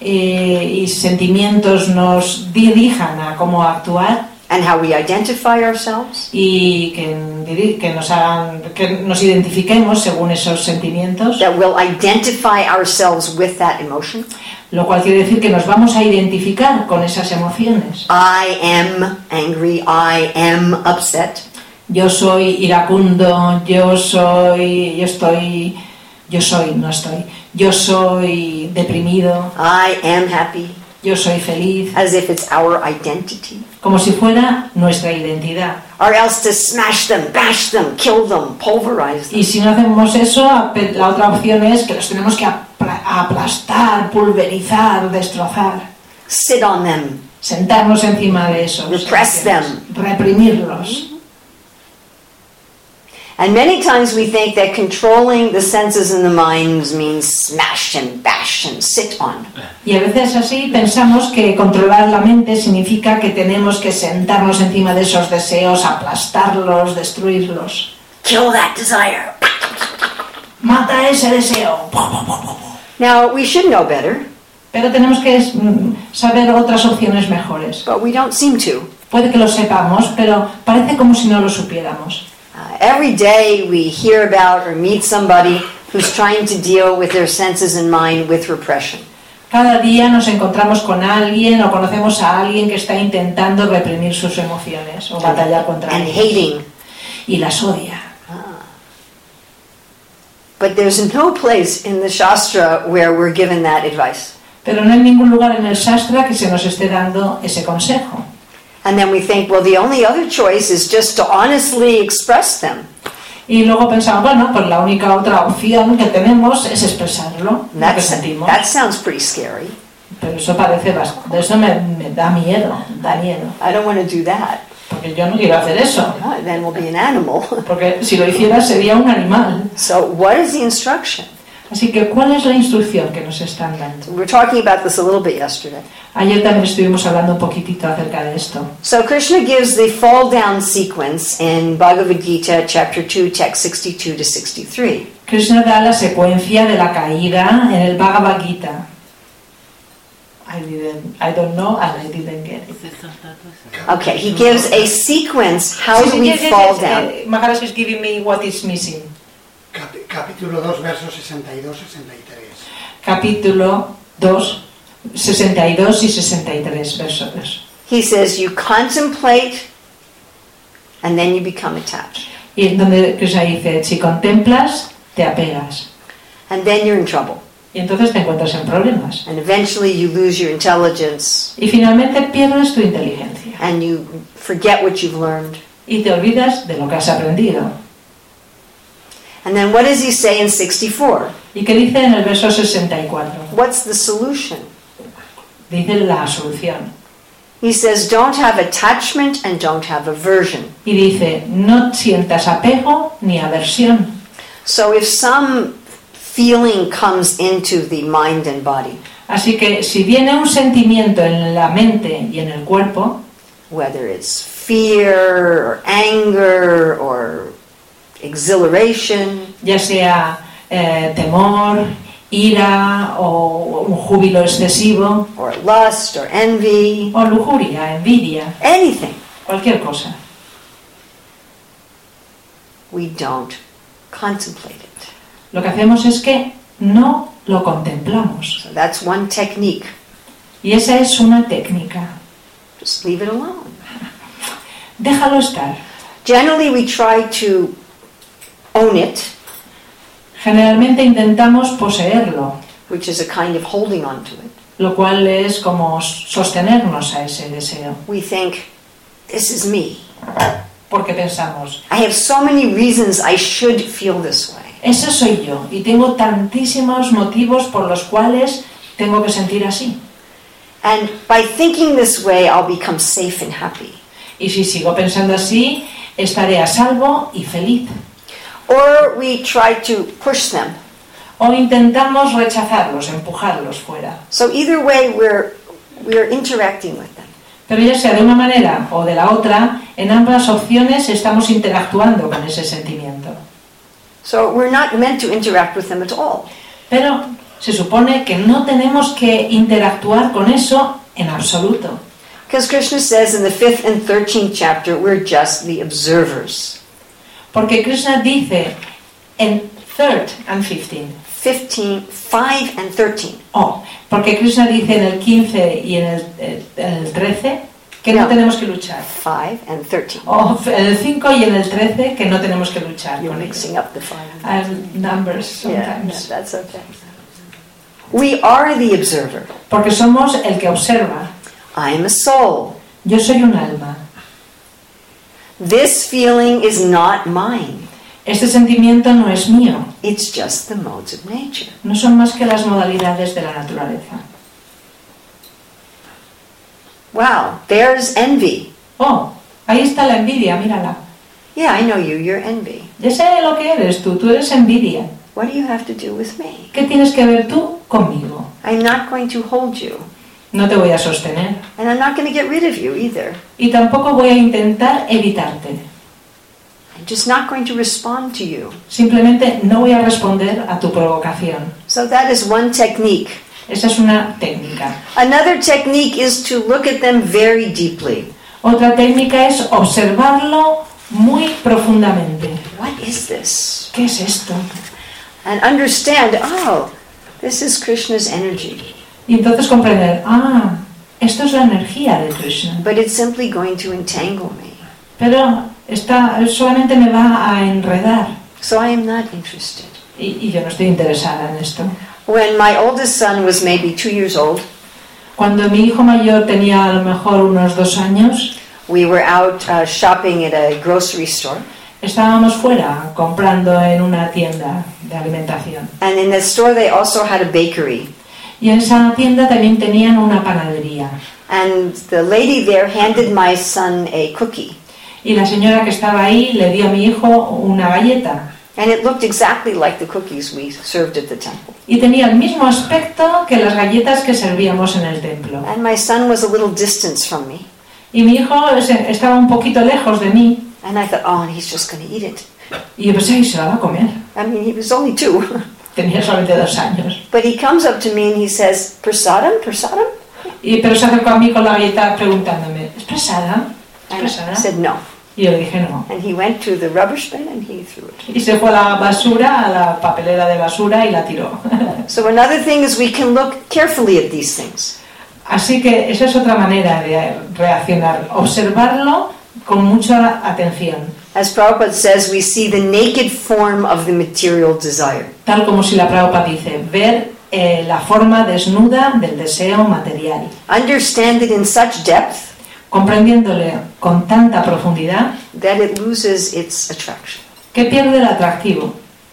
eh, y sentimientos nos dirijan a cómo actuar and how we identify ourselves, y que, que, nos hagan, que nos identifiquemos según esos sentimientos, that we'll identify ourselves with that emotion. lo cual quiere decir que nos vamos a identificar con esas emociones. I am angry, I am upset. Yo soy iracundo, yo soy, yo estoy, yo soy, no estoy, yo soy deprimido, I am happy, yo soy feliz, as if it's our identity. como si fuera nuestra identidad. Or else to smash them, bash them, kill them, pulverize them. Y si no hacemos eso, la otra opción es que los tenemos que apla- aplastar, pulverizar, destrozar, Sit on them, sentarnos encima de esos, Repress them. reprimirlos. And many times we think that controlling the senses and the minds means smash and bash and sit on. Y a veces así pensamos que controlar la mente significa que tenemos que sentarnos encima de esos deseos, aplastarlos, destruirlos. Kill that desire. Mata ese deseo. Now, we should know better, Pero tenemos que mm, saber otras opciones mejores. but we don't seem to. Puede que lo sepamos, pero parece como si no lo supiéramos. Uh, every day we hear about or meet somebody who's trying to deal with their senses and mind with repression. Cada día nos encontramos con alguien o conocemos a alguien que está intentando reprimir sus emociones o batallar contra and ellas. hating. Y las odia. But there's no place in the Shastra where we're given that advice. Pero no hay ningún lugar en el Shastra que se nos esté dando ese consejo. And then we think, well, the only other choice is just to honestly express them. Y luego pensamos, bueno, pues la única otra opción que tenemos es expresarlo, lo que That's, sentimos. that sounds pretty scary. Pero eso parece bastante, eso me, me da miedo, da miedo. I don't want to do that. Porque yo no quiero hacer eso. Ah, then we'll be an animal. Porque si lo hiciera sería un animal. So what is the instruction? Así que, ¿cuál es la instrucción que nos están dando? We were talking about this a little bit yesterday. Ayer también estuvimos hablando un poquitito acerca de esto. So Krishna gives the fall down sequence in Bhagavad Gita chapter two, text sixty-two to sixty-three. Krishna da la secuencia de la caída en el Bhagavad Gita. I didn't, I don't know and I didn't get it. Okay, he gives a sequence. How Sí, do sí, we yes, yes, fall yes, down? eh, Maharaj is giving me what is missing. Cap- capítulo dos, versos sesenta y dos sesenta y tres. Capítulo dos, sesenta y dos y sesenta y tres versos. He says you contemplate and then you become attached. Y en donde Krishna dice, si contemplas, te apegas. And then you're in trouble. Y entonces te encuentras en problemas. And eventually you lose your intelligence Y finalmente pierdes tu inteligencia. and you forget what you've learned. Y te olvidas de lo que has aprendido. And then what does he say in sixty-four? ¿Y qué dice en el verso sesenta y cuatro? What's the solution? Dice la solución. He says don't have attachment and don't have aversion. Y dice, no sientas apego ni aversión. So if some feeling comes into the mind and body, Así que si viene un sentimiento en la mente y en el cuerpo, whether it's fear or anger or exhilaration, ya sea eh, temor, ira o un júbilo excesivo, or lust or envy, o lujuria, envidia, anything, cualquier cosa, we don't contemplate it. lo que hacemos es que no lo contemplamos. So that's one technique. Y esa es una técnica. Just leave it alone. Déjalo estar. Generally, we try to own it, Generalmente intentamos poseerlo, which is a kind of holding on to it. lo cual es como sostenernos a ese deseo. We think, this is me. Porque pensamos, I have so many reasons I should feel this way. ese soy yo y tengo tantísimos motivos por los cuales tengo que sentir así. And by thinking this way, I'll become safe and happy. Y si sigo pensando así, estaré a salvo y feliz. Or we try to push them. O intentamos rechazarlos, empujarlos fuera. So either way, we're, we're interacting with them. Pero ya sea de una manera o de la otra, en ambas opciones estamos interactuando con ese sentimiento. So we're not meant to interact with them at all. Pero se supone que no tenemos que interactuar con eso en absoluto. Because Krishna says in the fifth and thirteenth chapter, we're just the observers. Porque Krishna dice en third and fifteen. fifteen, five and thirteen. Oh, porque Krishna dice en el quince y en el, eh, en el trece que no No. tenemos que luchar. five and thirteen. O en el cinco y en el trece que no tenemos que luchar You're con ello. mixing up the five. And numbers Yeah, yeah, sometimes. that's okay. We are the observer. Porque somos el que observa. I am a soul. Yo soy un alma. This feeling is not mine. Este sentimiento no es mío. It's just the modes of nature. No son más que las modalidades de la naturaleza. Wow, there's envy. Oh, ahí está la envidia, mírala. Yeah, I know you, you're envy. Ya sé lo que eres tú, tú eres envidia. What do you have to do with me? ¿Qué tienes que ver tú conmigo? I'm not going to hold you. No te voy a sostener. And I'm not going to get rid of you either. Y tampoco voy a intentar evitarte. I'm just not going to respond to you. Simplemente no voy a responder a tu provocación. So that is one technique. Esa es una técnica. Another technique is to look at them very deeply. Otra técnica es observarlo muy profundamente. What is this? ¿Qué es esto? And understand, oh, this is Krishna's energy. Y entonces comprender, ah, esto es la energía de Krishna. But it's simply going to entangle me. Pero está, solamente me va a enredar. So I am not interested. Y, y yo no estoy interesada en esto. When my oldest son was maybe two years old, Cuando mi hijo mayor tenía a lo mejor unos dos años, we were out uh, shopping at a grocery store. estábamos fuera comprando en una tienda de alimentación. And in the store they also had a bakery. Y en esa tienda también tenían una panadería. And the lady there handed my son a cookie. Y la señora que estaba ahí le dio a mi hijo una galleta. And it looked exactly like the cookies we served at the temple. Y tenía el mismo aspecto que las galletas que servíamos en el templo. And my son was a little distance from me. Y mi hijo estaba un poquito lejos de mí. And I thought, oh, and he's just going to eat it. Y yo pensé, "Ay, se la va a comer". I mean, he was only two. Tenía solamente dos años. But he comes up to me and he says, prasadam, prasadam? Y, pero se acercó a mí con la galleta preguntándome, ¿es pesada? ¿Es And pesada? I said, no. Y yo le dije no. And he went to the rubbish bin and he threw it. Y se fue a la basura, a la papelera de basura y la tiró. So another thing is we can look carefully at these things. Así que esa es otra manera de reaccionar, observarlo con mucha atención. As Prabhupada says, we see the naked form of the material desire. Tal como si la Prabhupada dice, ver eh, la forma desnuda del deseo material. Understand it in such depth Comprendiéndole con tanta profundidad that it loses its attraction. que pierde el atractivo.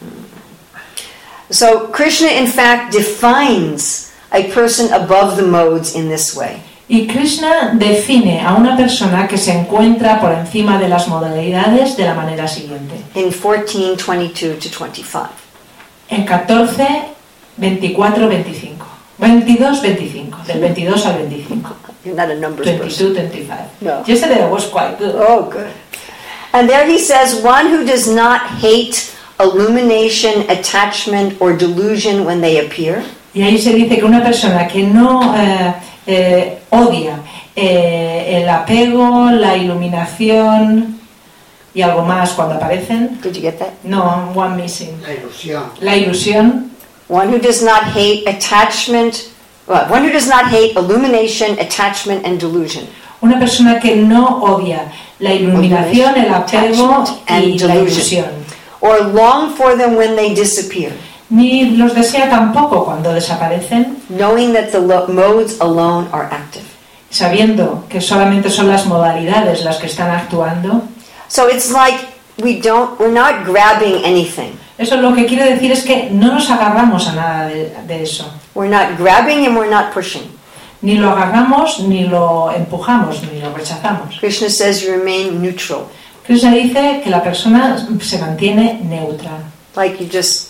So Krishna in fact defines a person above the modes in this way. Y Krishna define a una persona que se encuentra por encima de las modalidades de la manera siguiente. In fourteen twenty-two to twenty-five. En catorce, veinticuatro, veinticinco. veintidós, veinticinco. Del veintidós al veinticinco. You're not a numbers veintidós, person. veinticinco. No. Yesterday I was quite good. Oh, good. And there he says, one who does not hate illumination, attachment, or delusion when they appear. Y ahí se dice que una persona que no eh, eh, odia eh, el apego, la iluminación y algo más cuando aparecen. Did you get that? No, one missing. La ilusión. La ilusión. One who does not hate attachment, well, one who does not hate illumination, attachment, and delusion. Una persona que no odia la iluminación, el apego y la ilusión. Or long for them when they disappear. Ni los desea tampoco cuando desaparecen, Knowing that the lo- modes alone are active. sabiendo que solamente son las modalidades las que están actuando. So it's like we don't, we're not grabbing anything. Eso lo que quiere decir es que no nos agarramos a nada de, de eso. We're not grabbing and we're not pushing. Ni lo agarramos, ni lo empujamos, ni lo rechazamos. Krishna says you remain neutral. Krishna dice que la persona se mantiene neutra, Like you just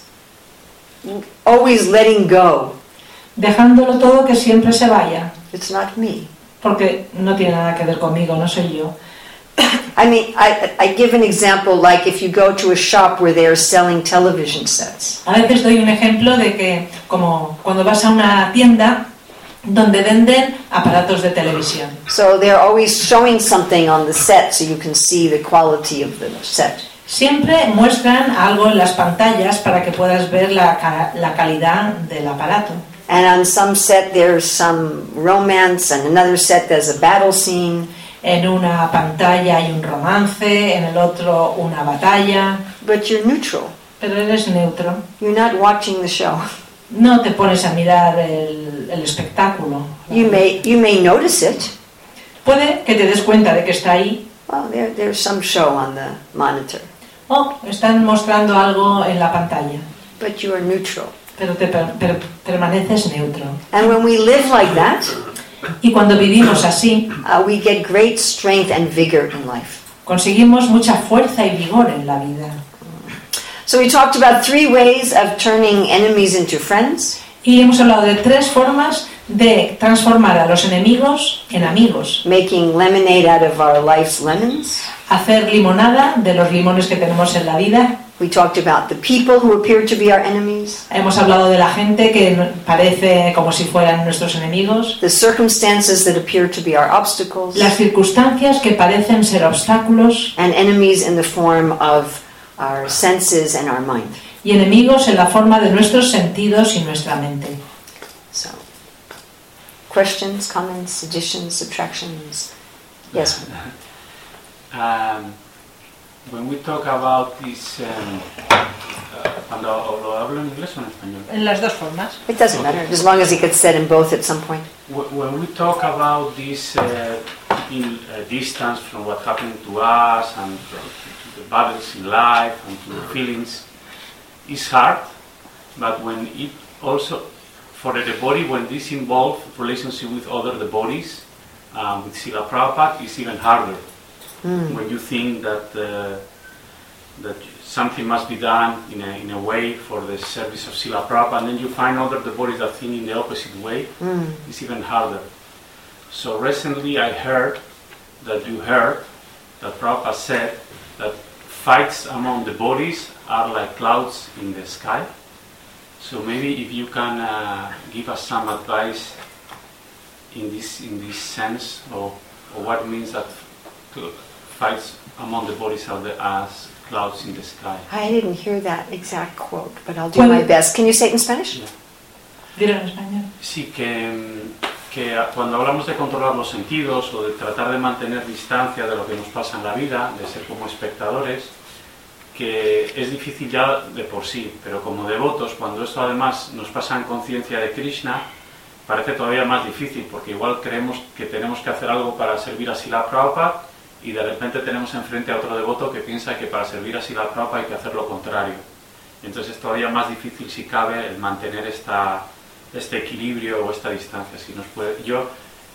always letting go. dejándolo todo que siempre se vaya, It's not me. porque no tiene nada que ver conmigo, no soy yo. I mean, I, I give an example like if you go to a shop where they are selling television sets. A veces doy un ejemplo de que, como cuando vas a una tienda donde venden aparatos de televisión. So they're always showing something on the set so you can see the quality of the set. Siempre muestran algo en las pantallas para que puedas ver la, ca- la calidad del aparato. And on some set there's some romance, and another set there's a battle scene. En una pantalla hay un romance, en el otro una batalla, But you're neutral. pero eres neutro. You're not watching the show. No te pones a mirar el, el espectáculo. You may you may notice it. Puede que te des cuenta de que está ahí. Well, there, there's some show on the monitor. O están mostrando algo en la pantalla, But you are neutral. pero te per- per- permaneces neutro. And when we live like that, Y cuando vivimos así, uh, we get great strength and vigor in life. conseguimos mucha fuerza y vigor en la vida. So we talked about three ways of turning enemies into friends. Y hemos hablado de tres formas de transformar a los enemigos en amigos. Making lemonade out of our life's lemons. Hacer limonada de los limones que tenemos en la vida. We talked about the people who appear to be our enemies. Hemos hablado de la gente que parece como si fueran nuestros enemigos. The circumstances that appear to be our obstacles. Las circunstancias que parecen ser obstáculos. And enemies in the form of our senses and our mind. Y enemigos en la forma de nuestros sentidos y nuestra mente. So, Questions, comments, additions, subtractions? Yes. Um, when we talk about this, um, uh, cuando lo hablo en inglés o en español? En las dos formas. It doesn't matter, as long as it gets said in both at some point. Wh- When we talk about this uh, in uh, distance from what happened to us and uh, to the battles in life and to the feelings, it's hard. But when it also, for the body, when this involves relationship with other the bodies, um, with Srila Prabhupada, it's even harder. Mm. When you think that uh, that something must be done in a in a way for the service of Srila Prabhupada, and then you find other the bodies that think in the opposite way, Mm. it's even harder. So recently I heard that you heard that Prabhupada said that fights among the bodies are like clouds in the sky. So maybe if you can uh, give us some advice in this in this sense, or, or what means that fights among the bodies are the, as clouds in the sky. I didn't hear that exact quote, but I'll do Well- my best. Can you say it in Spanish? Yeah. Dilo en español. Sí, que, que cuando hablamos de controlar los sentidos o de tratar de mantener distancia de lo que nos pasa en la vida, de ser como espectadores, que es difícil ya de por sí, pero como devotos, cuando esto además nos pasa en conciencia de Krishna, parece todavía más difícil, porque igual creemos que tenemos que hacer algo para servir a Srila Prabhupada y de repente tenemos enfrente a otro devoto que piensa que para servir a Srila Prabhupada hay que hacer lo contrario. Entonces es todavía más difícil, si cabe, el mantener esta, este equilibrio o esta distancia. Si nos puede, yo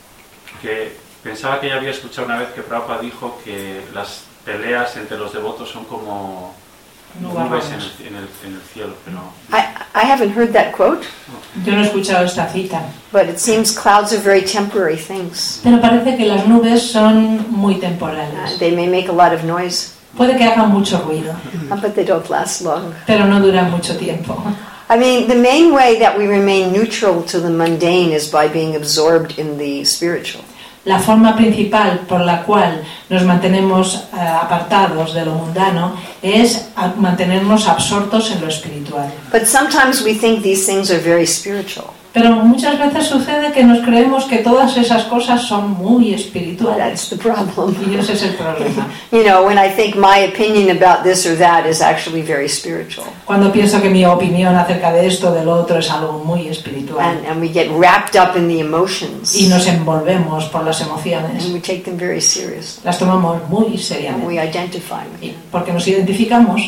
que pensaba que ya había escuchado una vez que Prabhupada dijo que las peleas entre los devotos son como nubes en el, en el, en el cielo, pero I, I haven't heard that quote, Yo no he escuchado esta cita, but it seems clouds are very temporary things. pero parece que las nubes son muy Uh, temporales. they may make a lot of noise, Puede que hagan mucho ruido, uh, but they don't last long. pero no duran mucho tiempo. I mean, the main way that we remain neutral to the mundane is by being absorbed in the spiritual. La forma principal por la cual nos mantenemos eh, apartados de lo mundano es a- mantenernos absortos en lo espiritual. But sometimes we think these things are very spiritual. Pero muchas veces sucede que nos creemos que todas esas cosas son muy That's espirituales. the problem. Y ese es el problema. You know, when I think my opinion about this or that is actually very spiritual. Cuando pienso que mi opinión acerca de esto o del otro es algo muy espiritual. And, and we get wrapped up in the emotions. Y nos envolvemos por las And emociones. we take them very seriously. Las tomamos muy And we seriamente. identify with Y them. porque nos identificamos.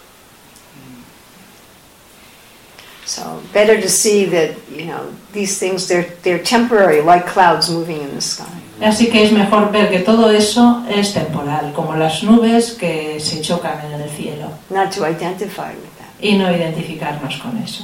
So better to see that, you know, these things, they're, they're temporary, like clouds moving in the sky. Así que es mejor ver que todo eso es temporal, como las nubes que se chocan en el cielo. Not to identify with that. Y no identificarnos con eso.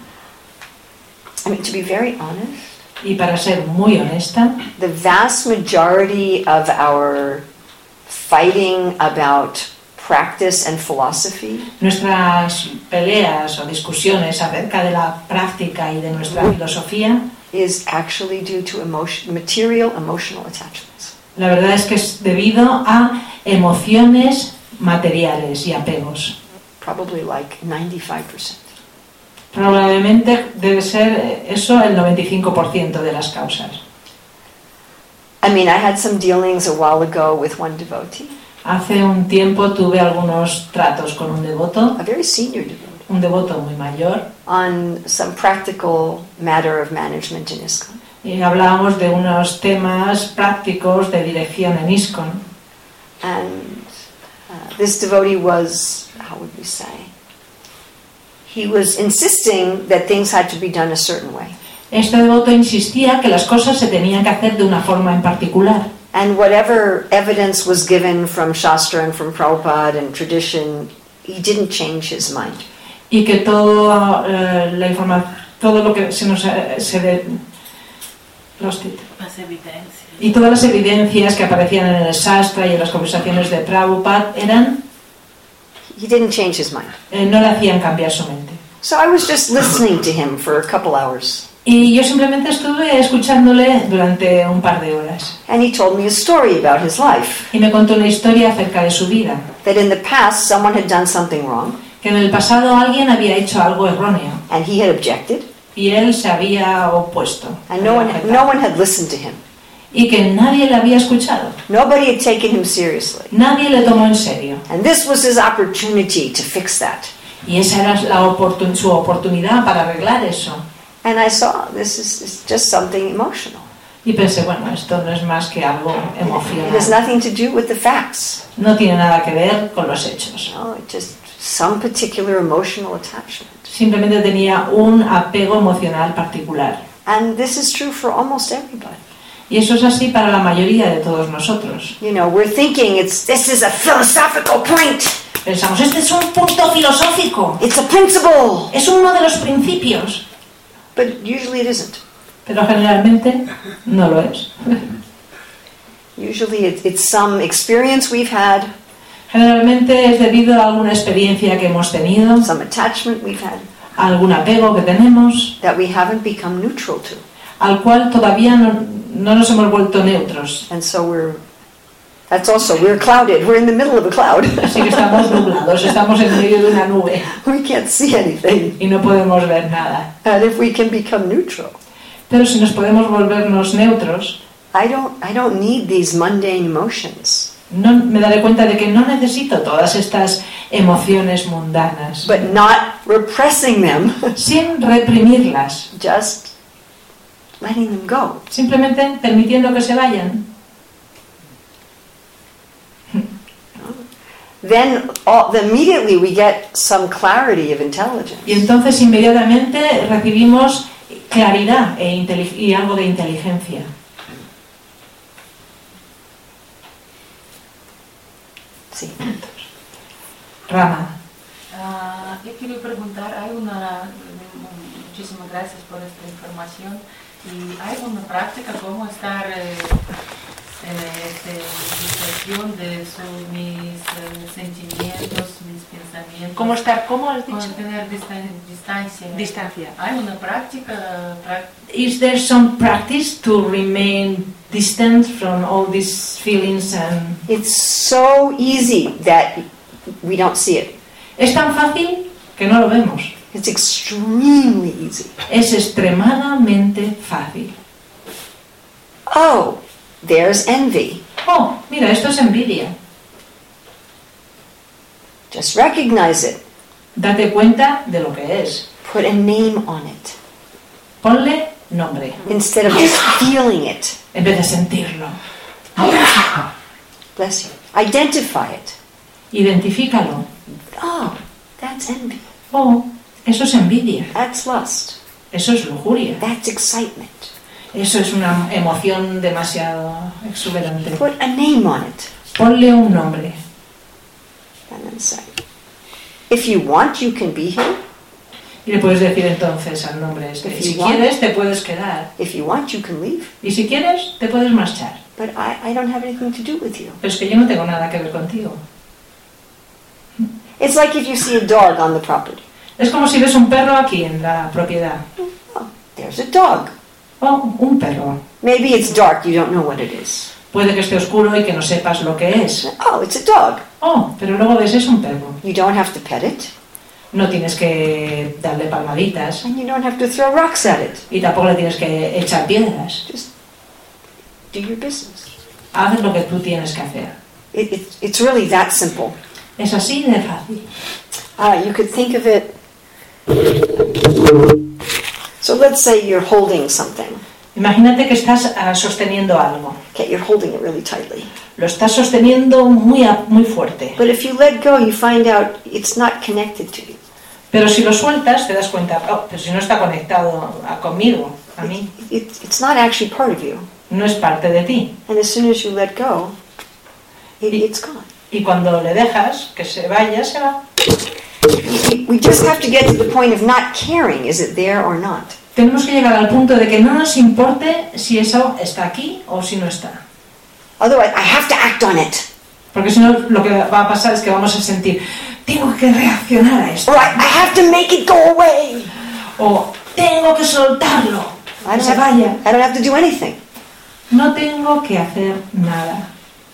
I mean, to be very honest, Y para ser muy honesta, the vast majority of our fighting about practice and philosophy nuestras peleas o discusiones acerca de la práctica y de nuestra filosofía, is actually due to emotion, material emotional attachments. la verdad es que es debido a emociones materiales y apegos. Probably like ninety-five percent. Probablemente debe ser eso el noventa y cinco por ciento de las causas. I mean, I had some dealings a while ago with one devotee, Hace un tiempo tuve algunos tratos con un devoto, a very senior devotee, un devoto muy mayor, on some practical matter of management in ISKCON. y hablábamos de unos temas prácticos de dirección en ISKCON. And uh, this devotee was, how would we say, he was insisting that things had to be done a certain way. Este devoto insistía que las cosas se tenían que hacer de una forma en particular. And whatever evidence was given from Shastra and from Prabhupada and tradition, he didn't change his mind. Y que todo, eh, la informa- todo lo que se nos eh, se ve, lost it. Las evidencias. Y todas las evidencias que aparecían en el Shastra y en las conversaciones de Prabhupada eran, He didn't change his mind. eh, no le hacían cambiar su mente. So I was just listening to him for a couple hours. Y yo simplemente estuve escuchándole durante un par de horas. And he told me a story about his life. Y me contó una historia acerca de su vida. That in the past, someone had done something wrong, Que en el pasado alguien había hecho algo erróneo. and he had objected, y él se había opuesto. And no one, no one had listened to him. Y que nadie le había escuchado. Nobody had taken him seriously. Nadie le tomó en serio. And this was his opportunity to fix that. Y esa era la oportun- su oportunidad para arreglar eso. And I saw this is it's just something emotional. Y pensé, bueno, esto no es más que algo It has emocional. nothing to do with the facts. No tiene nada que ver con los hechos. No, it just some particular emotional attachment. Simplemente tenía un apego emocional particular. And this is true for almost everybody. Y eso es así para la mayoría de todos nosotros. You know, we're thinking it's this is a philosophical point. Pensamos, este es un punto filosófico. It's a principle. Es uno de los principios. But usually it isn't. Pero generalmente no lo es. Usually it, it's some experience we've had, Generalmente es debido a alguna experiencia que hemos tenido, some attachment we've had, a algún apego que tenemos, that we haven't become neutral to. al cual todavía no, no nos hemos vuelto neutros. And so we're, that's also, we're clouded. We're in the middle of a cloud. Así que estamos nublados, estamos en medio de una nube We can't see anything. y no podemos ver nada. And if we can become neutral, Pero si nos podemos volvernos neutros, I don't, I don't need these mundane emotions. no, me daré cuenta de que no necesito todas estas emociones mundanas, But not repressing them, sin reprimirlas, just letting them go. simplemente permitiendo que se vayan. Then all, immediately we get some clarity of intelligence. Y entonces inmediatamente recibimos claridad e inteli- y algo de inteligencia. Sí. Rama. Ah, yo quiero preguntar, hay una, muchísimas gracias por esta información, y hay una práctica cómo estar eh, en esta situación de su- mis eh, sentimientos, mis pensamientos. ¿Cómo estar? ¿Cómo has Con dicho? tener distan- distancia. Distancia. Hay una práctica, prac- Is there some practice to remain distant from all these feelings and... It's so easy that we don't see it. Es tan fácil que no lo vemos. It's extremely easy. Es extremadamente fácil. Oh, there's envy. Oh, mira, esto es envidia. Just recognize it. Date cuenta de lo que es. Put a name on it. Ponle nombre, Instead of just feeling it. en vez de sentirlo. Bless you. Identify it. Identifícalo. Oh, that's envy. Oh, eso es envidia. That's lust. Eso es lujuria. That's excitement. Eso es una emoción demasiado exuberante. Put a name on it. Ponle un nombre. And then say, if you want, you can be here. Y le puedes decir entonces al nombre este, If si you want. quieres te puedes quedar. If you want, you can leave. Y si quieres te puedes marchar. But I, I don't have anything to do with you. Pero es que yo no tengo nada que ver contigo. It's like if you see a dog on the property. Es como si ves un perro aquí en la propiedad. Oh, there's a dog. Oh, un perro. Maybe it's dark, you don't know what it is. Puede que esté oscuro y que no sepas lo que es. Oh, it's a dog. Oh, pero luego ves es un perro. You don't have to pet it, No tienes que darle palmaditas and you don't have to throw rocks at it. y tampoco le tienes que echar piedras. Just do your business. Haz lo que tú tienes que hacer. It, it, it's really that simple. Es así de fácil. Uh, you could think of it. So let's say you're holding something. Imagínate que estás ah, sosteniendo algo. Okay, you're holding it really tightly. Lo estás sosteniendo muy, a- muy fuerte. But if you let go, you find out it's not connected to you. Pero si lo sueltas, te das cuenta, oh, pero si no está conectado a, conmigo, a mí, It, it's not actually part of you. no es parte de ti. And as soon as you let go, it, it's gone. Y cuando le dejas que se vaya, se va. We- We just have to get to the point of not caring, is it there or not? Tenemos que llegar al punto de que no nos importe si eso está aquí o si no está. Otherwise, I have to act on it. Porque si no, lo que va a pasar es que vamos a sentir, tengo que reaccionar a esto. Or I, I have to make it go away. O tengo que soltarlo. I Que don't, se have, vaya. I don't have to do anything. No tengo que hacer nada.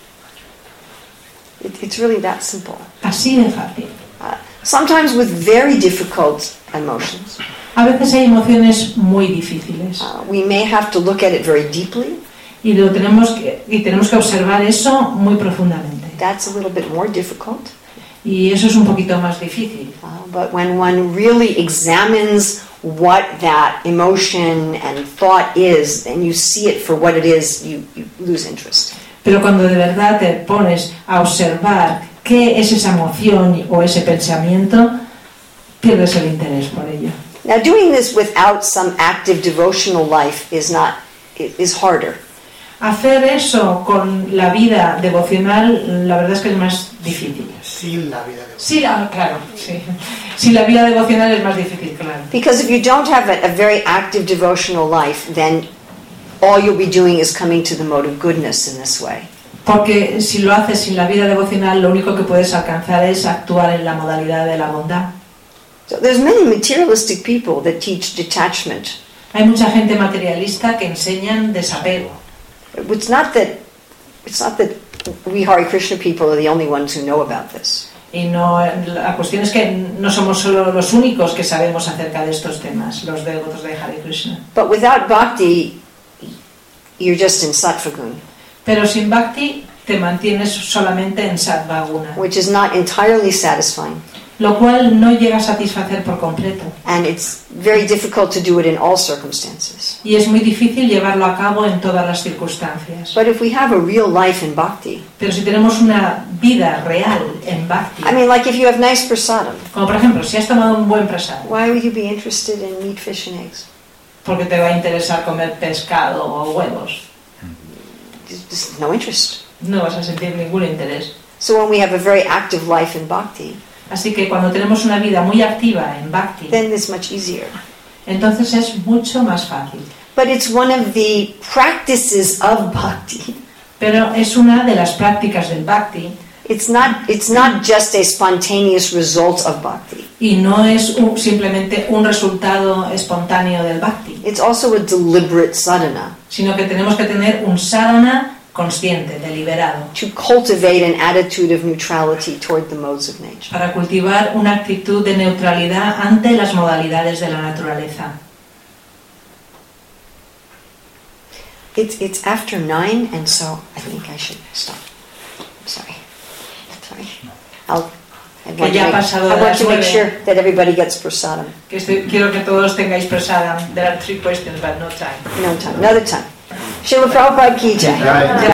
It, it's really that simple. Así de fácil. Uh, sometimes with very difficult emotions, A veces hay emociones muy difíciles. Uh, we may have to look at it very deeply. Y, lo tenemos que, y tenemos que observar eso muy profundamente. That's a little bit more difficult. Y eso es un poquito más difícil. Uh, but when one really examines what that emotion and thought is, and you see it for what it is, you, you lose interest. Pero cuando de verdad te pones a observar qué es esa emoción o ese pensamiento, pierdes el interés por ello. Now, doing this without some active devotional life is not is harder. Hacer eso con la vida devocional, la verdad es que es más difícil. Sin la vida devocional. Sí, la, claro, sí. Sin la vida devocional es más difícil, claro. Because if you don't have a, a very active devotional life, then all you'll be doing is coming to the mode of goodness in this way. Porque si lo haces sin la vida devocional, lo único que puedes alcanzar es actuar en la modalidad de la bondad. So there's many materialistic people that teach detachment. Hay mucha gente materialista que enseñan desapego. It's not that it's not that we Hare Krishna people are the only ones who know about this. Y no, la cuestión es que no somos solo los únicos que sabemos acerca de estos temas, los devotos de Hare Krishna. But without bhakti, you're just in sattva-gun. Pero sin bhakti te mantienes solamente en sattva-guna, which is not entirely satisfying. Lo cual no llega a satisfacer por completo. And it's very difficult to do it in all circumstances. Y es muy difícil llevarlo a cabo en todas las circunstancias. But if we have a real life in bhakti, Pero si tenemos una vida real en bhakti, I mean, like if you have nice prasadam, como por ejemplo, si has tomado un buen prasad, why would you be interested in meat, fish, and eggs? porque te va a interesar comer pescado o huevos. There's just no interest. No vas a sentir ningún interés. So when we have a very active life in bhakti, Así que cuando tenemos una vida muy activa en bhakti, then it's much easier. entonces es mucho más fácil. But it's one of the practices of bhakti. Pero es una de las prácticas del bhakti. It's not, it's not just a spontaneous result of bhakti. Y no es un, simplemente un resultado espontáneo del bhakti. It's also a deliberate sadhana. Sino que tenemos que tener un sadhana consciente, deliberado. To cultivate an attitude of neutrality toward the modes of nature. Para cultivar una actitud de neutralidad ante las modalidades de la naturaleza. It's, it's after nine, and so I think I should stop. Sorry. Sorry. I'll, I want, ya to, make, pasado I want las to make nueve. sure that everybody gets prasadam. Que estoy, quiero que todos tengáis prasadam. There are three questions, but no time. No time. Another time. Srila Prabhupada ki jai.